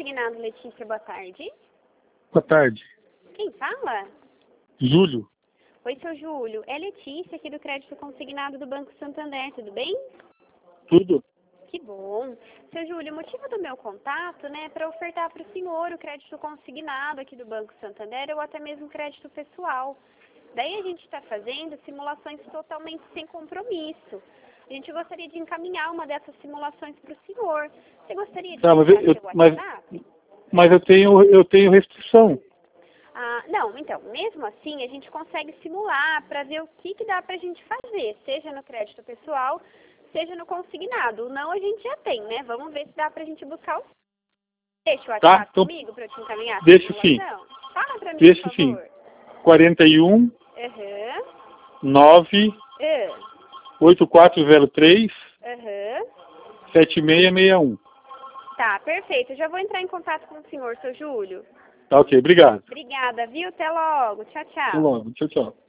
Consignado, Letícia, boa tarde. Boa tarde. Quem fala? Júlio. Oi, seu Júlio. É Letícia, aqui do Crédito Consignado do Banco Santander, tudo bem? Tudo? Que bom. Seu Júlio, o motivo do meu contato, né, é para ofertar para o senhor o crédito consignado aqui do Banco Santander ou até mesmo crédito pessoal. Daí a gente está fazendo simulações totalmente sem compromisso. A gente gostaria de encaminhar uma dessas simulações para o senhor. Você gostaria de deixar seu WhatsApp? Mas eu tenho restrição. Ah, não, então, mesmo assim, a gente consegue simular para ver o que dá para a gente fazer, seja no crédito pessoal, seja no consignado. O não a gente já tem, né? Vamos ver se dá para a gente buscar o... Deixa o WhatsApp Então, comigo para eu te encaminhar? Deixa sim. Fala para mim, Deixa por sim. favor. 41 9 8403 7661. Tá, perfeito. Eu já vou entrar em contato com o senhor, seu Júlio. Tá ok, obrigado. Obrigada, viu? Até logo. Tchau, tchau. Até logo, tchau, tchau.